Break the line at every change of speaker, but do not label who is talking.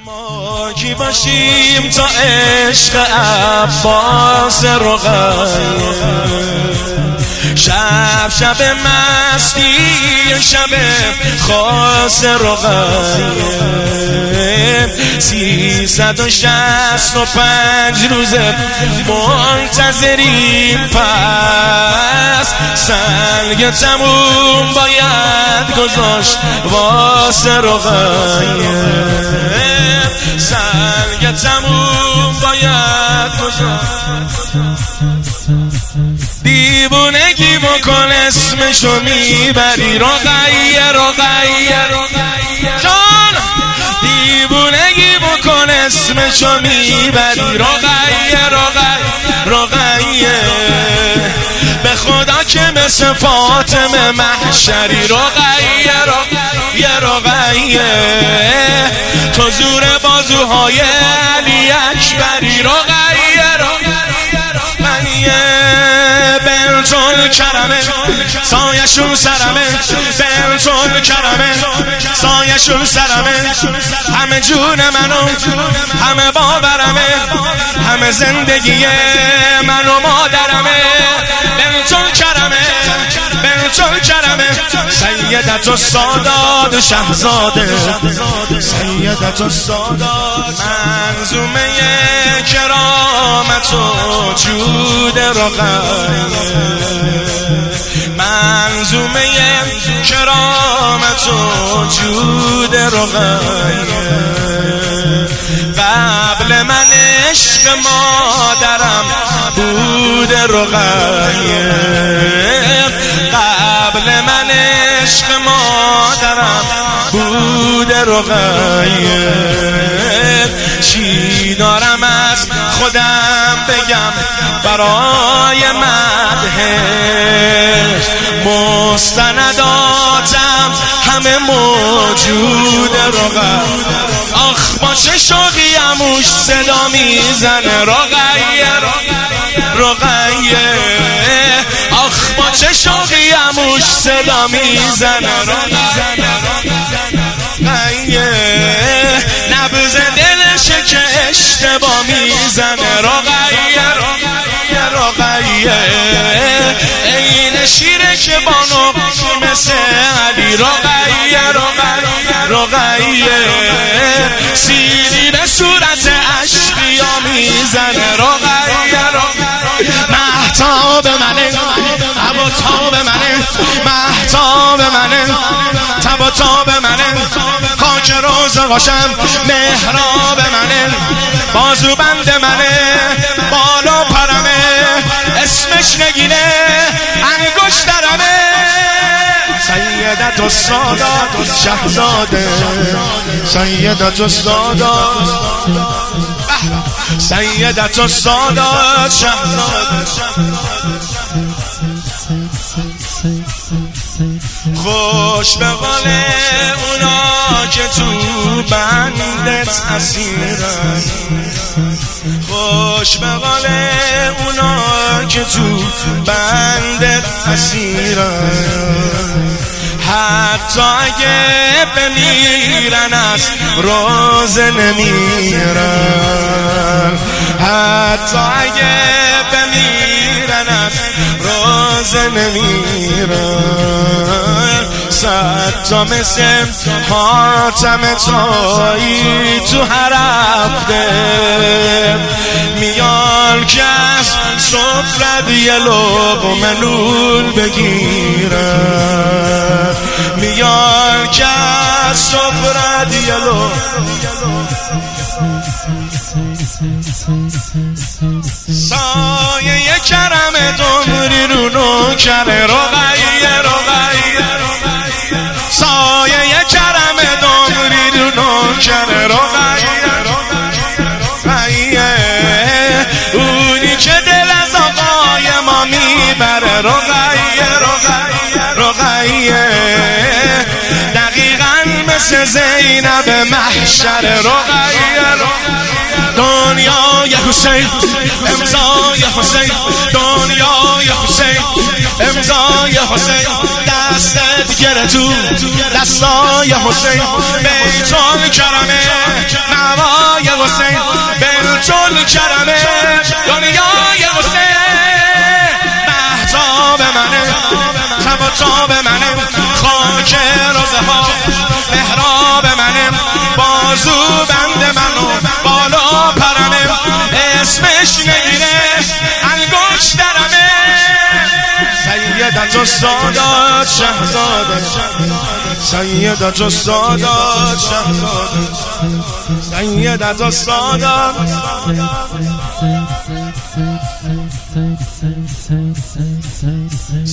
ما کی باشیم تا عشق عباس رقیه، شب شب مستی شب خاص رقیه، 365 روزه منتظریم، پس سنگ تموم باید گذاشت واسه رقیه، سنگ تموم باید گذاشت. دیوونگی بکن اسمشو میبری رقیه رقیه جان، دیوونگی بکن اسمشو میبری رقیه رقیه، به خدا که مثل فاطمه محشری رقیه رقیه، تو زور بازوهای علی اکبری رقیه بنتون کرمه سایشون سرمه، بنتون کرمه سایشون سرمه، همه جون منو همه باورمه، همه زندگی من و مادرمه، بنتون کرمه بنتون کرمه، سیدت السادات شهزاده، سیدت السادات، منظومه کرامت و جود رقیه، منظومه کرامت و جود رقیه، قبل من عشق مادرم بود رقیه، قبل من عشق مادرم بود رقیه، چی دارم از خودم بگم برای مدحش، مستنداتم همه موجود رقیه، آخ با چه شوقی عموش صدا میزنه رقیه رقیه، آخ با چه شوقی عموش صدا میزنه رقیه، نبض دلشه که اشتباه میزنه رقیه رقیه، این شیره که با نقطی مثل علی رقیه رقیه، سیری به صورت اشقیا میزنه رقیه مهتاب منه تب و تاب منه، مهتاب منه تب و تاب منه، خاک روز باشم محراب منه، بازو بند منه بالا پرمه، اسمش نگینه انگشترمه، سیدت السادات شهزاده، سیدت السادات، سیدت السادات شهزاده، خوش به قول اونا که تو بندت اسیرن، خوش به قول اونا که تو بندت اسیرن، حتی اگه بمیرن از روزه نمیرن، حتی اگه بمیرن از روزه نمیرن، صد تا مثل حاتم طایی تو هر هفته میان که از سفرت یه لقمه نون بگیرن، میان که از سفرت یه سایه کرم دمری رو نوکر رقیه رقیه، سایه کرم دمری رو نوکر رقیه رقیه، اونی که دل از آقای ما میبره رقیه رقیه، دقیقاً مثل زینب محشر رقیه، دنیای حسین امضای حسین، دنیای حسین امضای حسین، دستت گره تو دستای حسین، بیتون کرمه حسین بلچل کرمه دنیای حسین محتاب منه تب و تاب منه خاک روزه ها محراب منه بازو بند منو بالا پرمه اسمش نگیره انگشترمه سیدت و سادات شهزاده سیدت و سادات شهزاده سیدت و سادات